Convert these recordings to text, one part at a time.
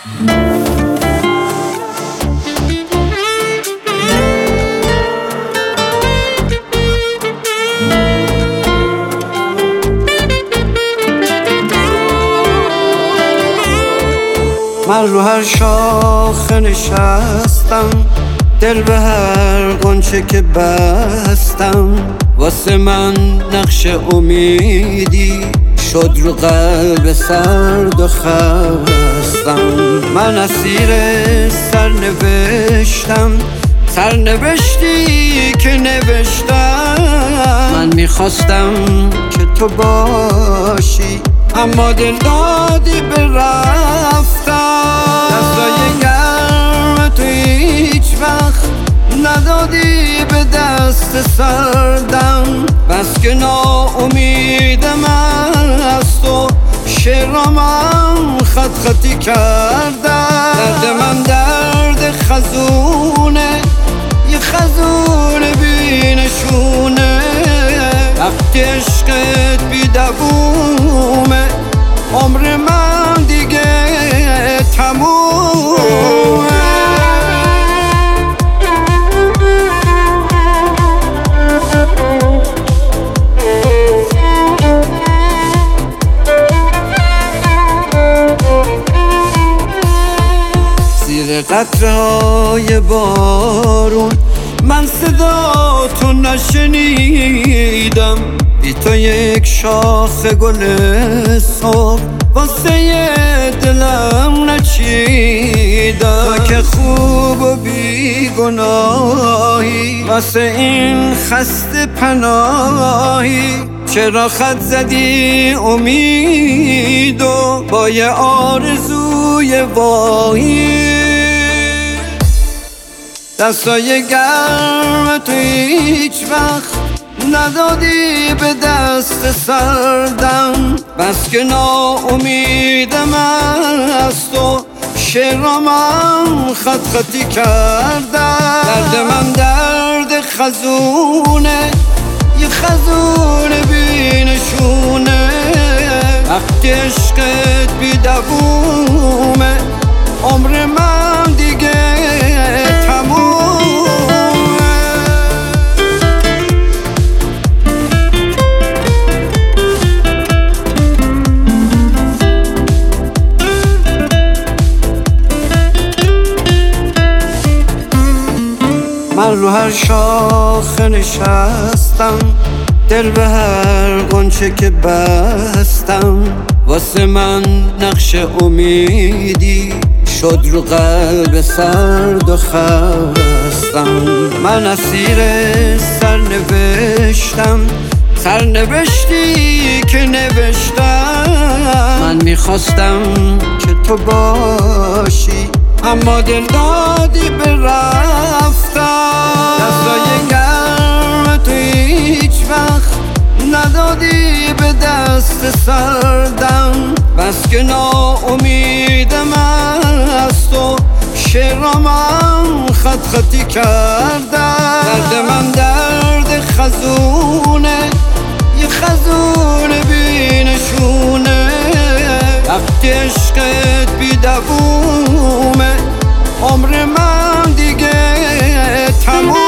من رو هر شاخه نشستم، دل به هر غنچه که بستم، واسه من نقش امیدی شد رو قلب سرد و خستم. من اسیر سرنوشتی که نوشتم. من میخواستم که تو باشی اما دل دادی به رفتم. دستای گرم تو هیچ وقت ندادی به دست سردم. بس که ناامیدم از تو، شعرامم خط خطی کردم. درد من درد خزونه، یه خزون بی نشونه. وقتی عشقت بی دوومه، عمر من دیگه تمومه. زیر قطره‌های بارون من صدا تو نشنیدم. بی تو یک شاخ گل صبح واسه دلم نچیدم. تو که خوب و بیگناهی، واسه این خسته پناهی. چرا خط زدی امیدو با یه آرزوی واهی؟ دستای گرم تو هیچ وقت ندادی به دست سردم. بس که ناامیدم از تو، شعرامم خط خطی کردم. درد من درد خزونه، یه خزون بی نشونه. وقتی عشقت بی دوومه، عمر من دیگه تمومه. من رو هر شاخه نشستم، دل به هر غنچه که بستم. واسه من نقش امیدی شد رو قلب سرد و خستم. من اسیر سرنوشتی که نوشتم. من میخواستم که تو باشی اما دل دادی به رفتم. دستای گرم تو هیچ وقت ندادی به دست سردم. بس که ناامیدم از تو، شعرامم خط خطی کردم. درد من درد خزونه، یه خزون بی نشونه. وقتی عشقت بی دوومه، عمر من دیگه تمومه.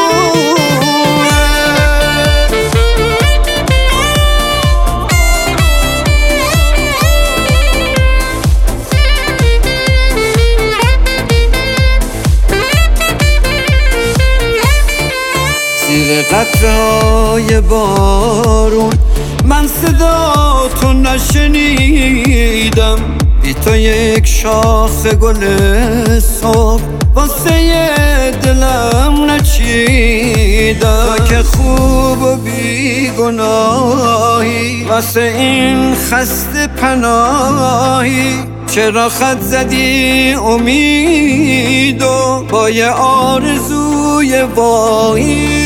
زیر قطره‌های بارون من صدا تو نشنیدم. بی تو یک شاخ گل صبح واسه دلم نچیدم. تو که خوب و بیگناهی، واسه این خسته پناهی. چرا خط زدی امیدو با یه آرزوی واهی؟